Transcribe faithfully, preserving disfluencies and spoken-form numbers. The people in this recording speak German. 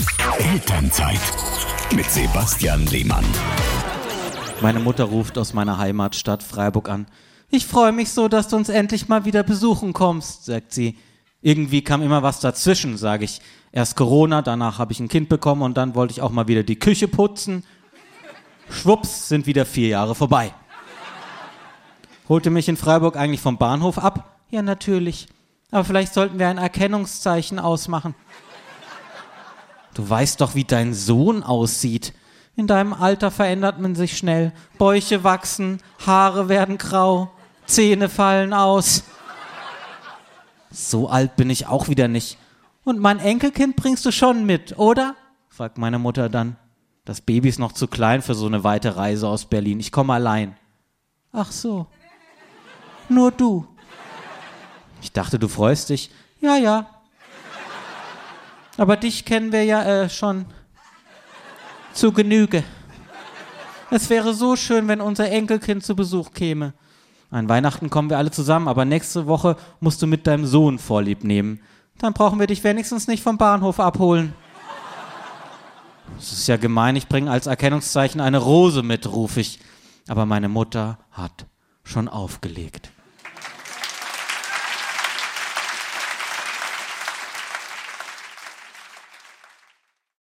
Elternzeit mit Sebastian Lehmann. Meine Mutter ruft aus meiner Heimatstadt Freiburg an. Ich freue mich so, dass du uns endlich mal wieder besuchen kommst, sagt sie. Irgendwie kam immer was dazwischen, sage ich. Erst Corona, danach habe ich ein Kind bekommen und dann wollte ich auch mal wieder die Küche putzen. Schwupps, sind wieder vier Jahre vorbei. Holte mich in Freiburg eigentlich vom Bahnhof ab? Ja, natürlich. Aber vielleicht sollten wir ein Erkennungszeichen ausmachen. Du weißt doch, wie dein Sohn aussieht. In deinem Alter verändert man sich schnell. Bäuche wachsen, Haare werden grau, Zähne fallen aus. So alt bin ich auch wieder nicht. Und mein Enkelkind bringst du schon mit, oder? Fragt meine Mutter dann. Das Baby ist noch zu klein für so eine weite Reise aus Berlin. Ich komme allein. Ach so. Nur du. Ich dachte, du freust dich. Ja, ja. Aber dich kennen wir ja äh, schon zu Genüge. Es wäre so schön, wenn unser Enkelkind zu Besuch käme. An Weihnachten kommen wir alle zusammen, aber nächste Woche musst du mit deinem Sohn Vorlieb nehmen. Dann brauchen wir dich wenigstens nicht vom Bahnhof abholen. Das ist ja gemein, ich bringe als Erkennungszeichen eine Rose mit, rufe ich. Aber meine Mutter hat schon aufgelegt.